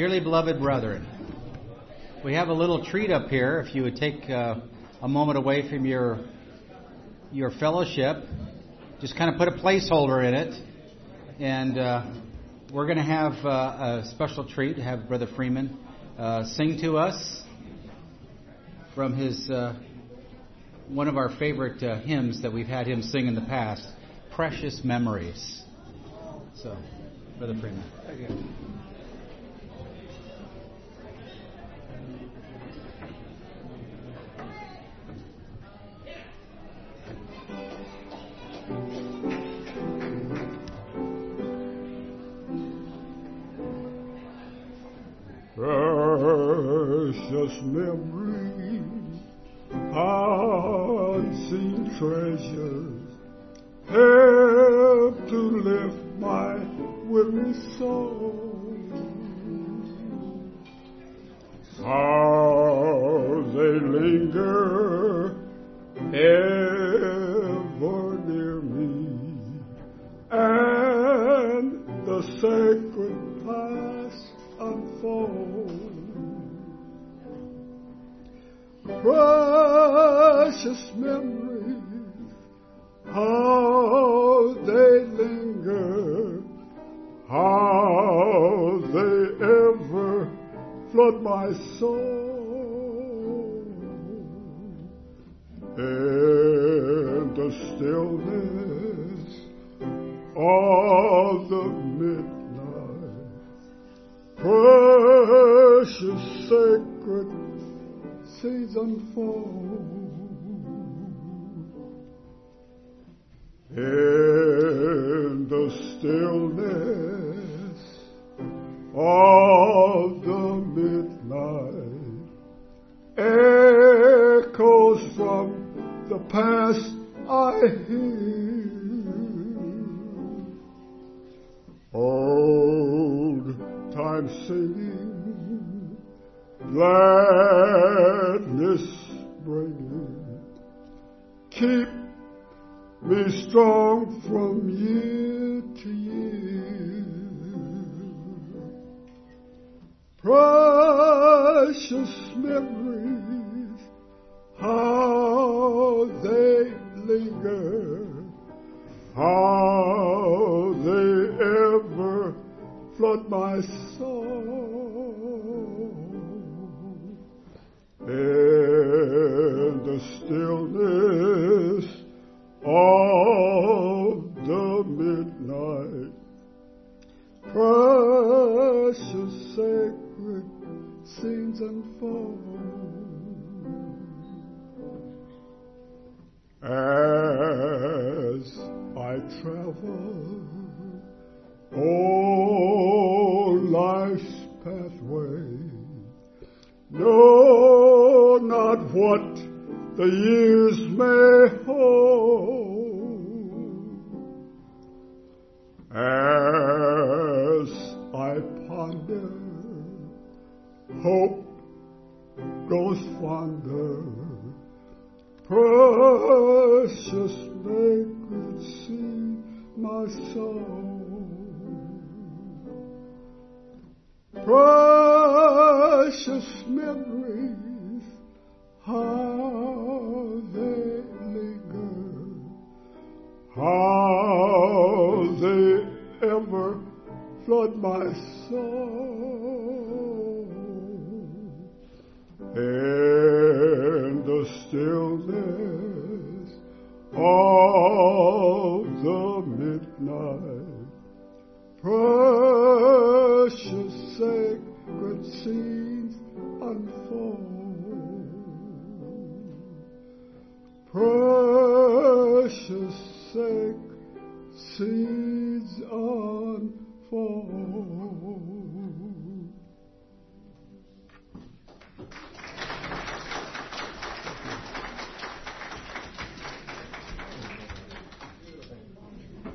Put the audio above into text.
Dearly beloved brethren, we have a little treat up here. If you would take a moment away from your fellowship, just kind of put a placeholder in it, and we're going to have a special treat to have Brother Freeman sing to us from his one of our favorite hymns that we've had him sing in the past, Precious Memories. So, Brother Freeman. Thank you. Precious memories, unseen treasures, help to lift my weary soul. How they linger ever near me, and the sacred past unfold. Precious memories, how they linger, how they ever flood my soul. In the stillness of the midnight, precious sacred scenes unfold. In the stillness of the midnight, echoes from the past I hear. Old time singing, gladness bringing, keep me strong from year to year. Precious memories, how they linger, how they ever flood my soul. In the stillness of the midnight, precious sacred scenes unfold. As I travel, oh, life's pathway, know not what the years may hold. As I ponder, hope grows fonder. Precious vacancy, my soul. Precious memories, how they linger, how they ever flood my soul. In the stillness of the midnight,